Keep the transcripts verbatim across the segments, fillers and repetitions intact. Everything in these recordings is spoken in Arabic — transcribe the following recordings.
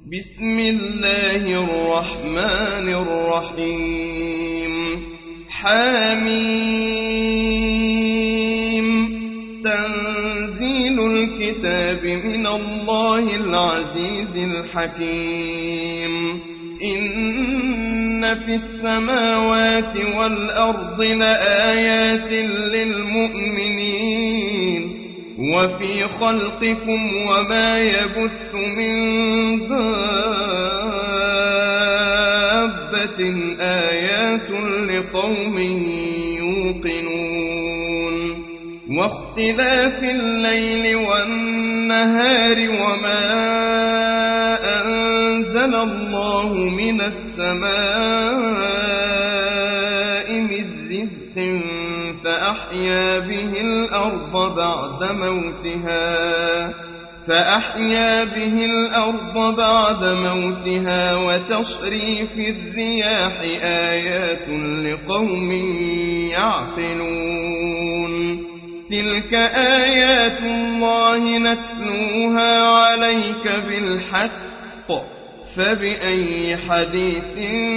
بسم الله الرحمن الرحيم حميم تنزيل الكتاب من الله العزيز الحكيم إن في السماوات والأرض لآيات للمؤمنين وفي خلقكم وما يبث من دابة آيات لقوم يوقنون واختلاف الليل والنهار وما أنزل الله من السماء من رزق فأحيا به الأرض بعد موتها فأحيا به الأرض بعد موتها وتصريف الرياح آيات لقوم يعقلون تلك آيات الله نتلوها عليك بالحق فبأي حديث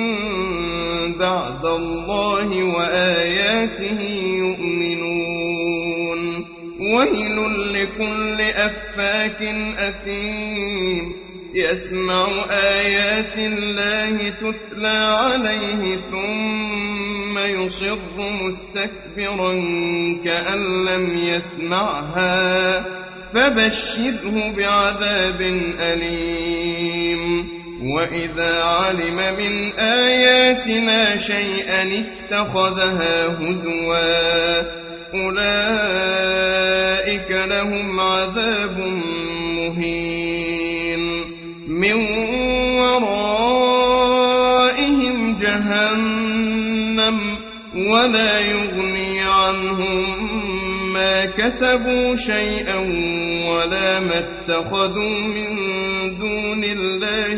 بعد الله وآياته يؤمنون ويل لكل أفاك أثيم يسمع آيات الله تتلى عليه ثم يصر مستكبرا كأن لم يسمعها فبشره بعذاب أليم وإذا علم من آياتنا شيئا اتخذها هزوا أولئك لهم عذاب مهين من ورائهم جهنم ولا يغني عنهم ما كسبوا شيئا ولا ما اتخذوا من دون الله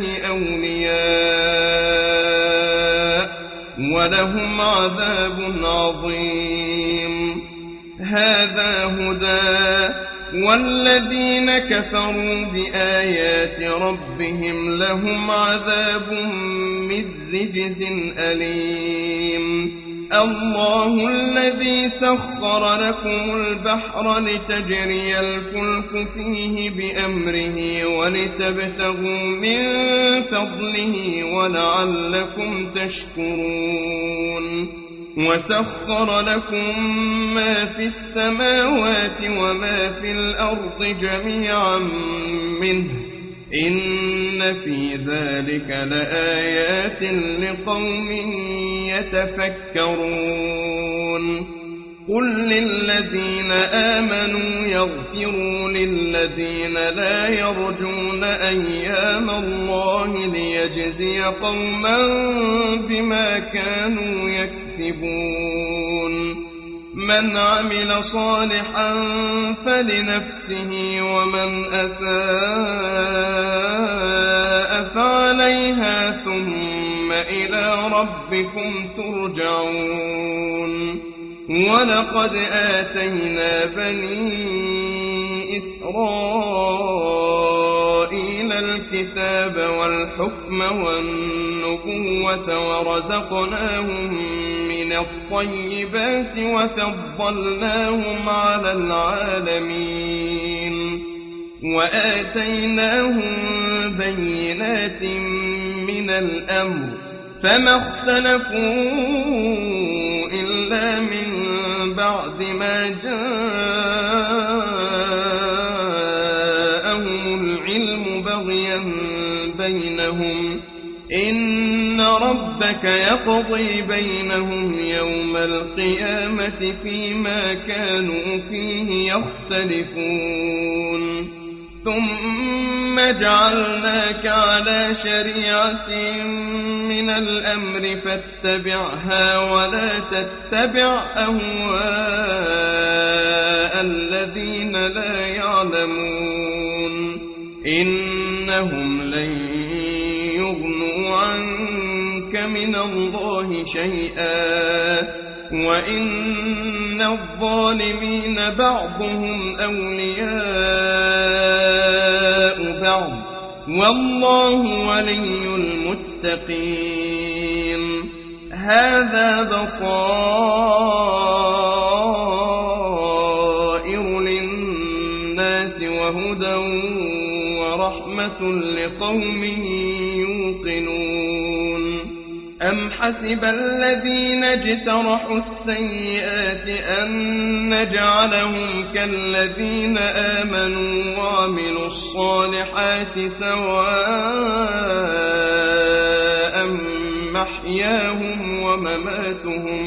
أولياء ولهم عذاب عظيم هذا هدى والذين كفروا بآيات ربهم لهم عذاب من رجز أليم الله الذي سخر لكم البحر لتجري الفلك فيه بأمره ولتبتغوا من فضله ولعلكم تشكرون وسخر لكم ما في السماوات وما في الأرض جميعا منه إن في ذلك لآيات لقوم يتفكرون قل للذين آمنوا يغفروا للذين لا يرجون أيام الله ليجزي قوما بما كانوا يكسبون من عمل صالحا فلنفسه ومن أساء فعليها ثم إلى ربكم ترجعون ولقد آتينا بني إسرائيل الكتاب والحكم والنبوة ورزقناهم من الطيبات وفضلناهم على العالمين وآتيناهم بينات من الأمر فما اختلفوا إلا من بعد ما جاءهم العلم بغيا بينهم إن ربك يقضي بينهم يوم القيامة فيما كانوا فيه يختلفون ثم جعلناك على شريعة من الأمر فاتبعها ولا تتبع أهواء الذين لا يعلمون إنهم لن يغنوا عنك من الله شيئا وإن الظالمين بعضهم أولياء بعض والله ولي المتقين. هذا بصائر للناس وهدى ورحمة لقوم يوقنون. أم حسب الذين اجترحوا السيئات أن نجعلهم كالذين آمنوا وعملوا الصالحات سواء محياهم ومماتهم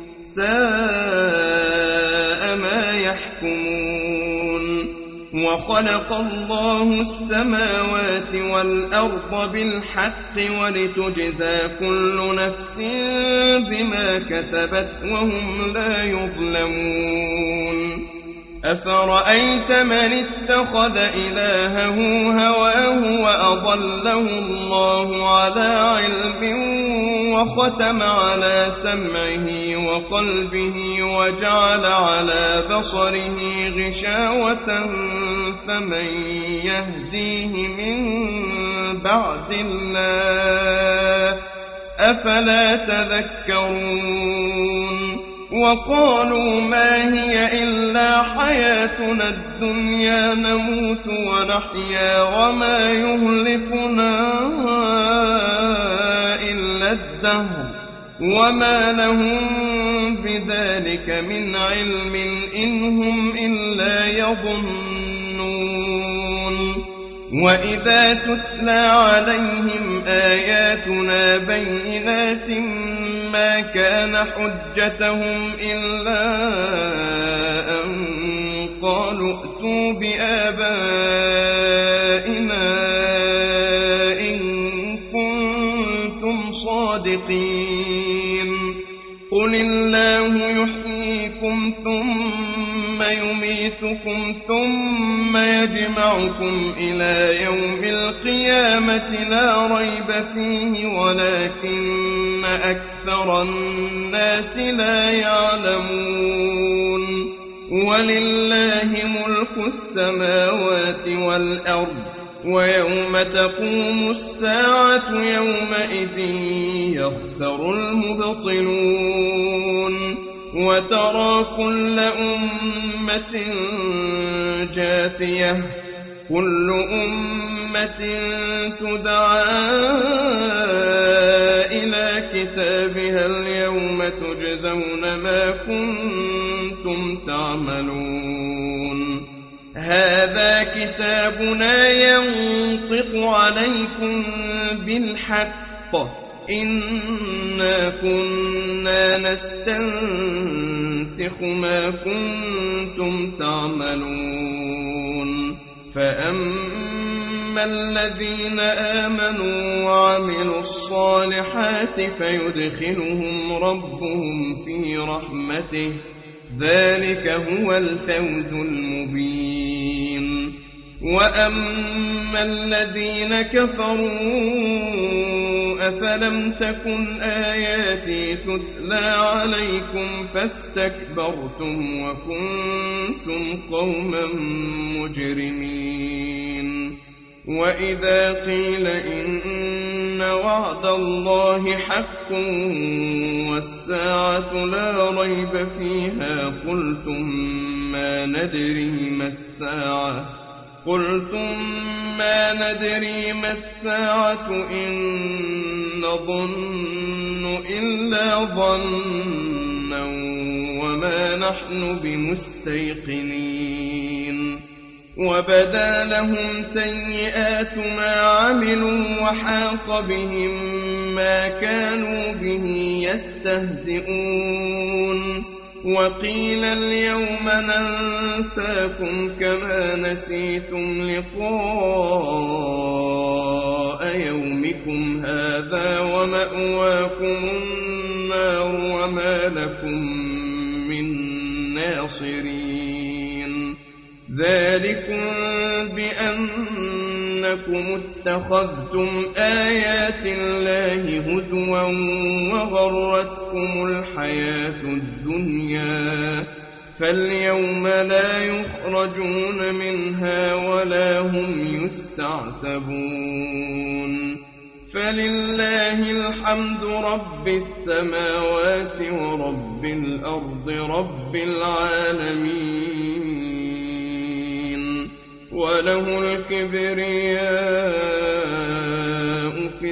ساء ما يحكمون. وخلق الله السماوات والأرض بالحق ولتجزى كل نفس بما كسبت وهم لا يظلمون. أفرأيت من اتخذ إلهه هواه وأضله الله على علم وختم على سمعه وقلبه وجعل على بصره غشاوة فمن يهديه من بعد الله أفلا تذكرون. وقالوا ما هي إلا حياتنا الدنيا نموت ونحيا وما يهلكنا إلا الدهر وما لهم بذلك من علم إن هم إلا يظنون. وإذا تتلى عليهم آياتنا بينات ما كان حجتهم إلا أن قالوا ائتوا بآبائنا إن كنتم صادقين. قل الله يحييكم ثم يميتكم ثم يجمعكم إلى يوم القيامة لا ريب فيه ولكن أكثر الناس لا يعلمون. ولله ملك السماوات والأرض ويوم تقوم الساعة يومئذ يخسر المبطلون. وترى كل أمة جاثية كل أمة تدعى إلى كتابها اليوم تجزون ما كنتم تعملون. هذا كتابنا ينطق عليكم بالحق إنا كنا نستنسخ ما كنتم تعملون. فأما الذين آمنوا وعملوا الصالحات فيدخلهم ربهم في رحمته ذلك هو الفوز المبين. وأما الذين كفروا أفلم تكن آياتي تتلى عليكم فاستكبرتم وكنتم قوما مجرمين. وإذا قيل إن وعد الله حق والساعة لا ريب فيها قلتم ما ندري ما الساعة قلتم ما ندري ما الساعة إن نظن إلا ظنا وما نحن بمستيقنين. وبدا لهم سيئات ما عملوا وحاق بهم ما كانوا به يستهزئون. وقيل اليوم ننساكم كما نسيتم لقاء يومكم هذا ومأواكم النار وما لكم من ناصرين. ذلكم بأنكم اتخذتم آيات الله هزوا وغرتكم الحياة الدنيا فاليوم لا يخرجون منها ولا هم يستعتبون فلله الحمد رب السماوات ورب الأرض رب العالمين وله الكبرياء في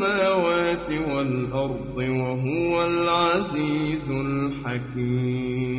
السماوات والأرض وهو العزيز الحكيم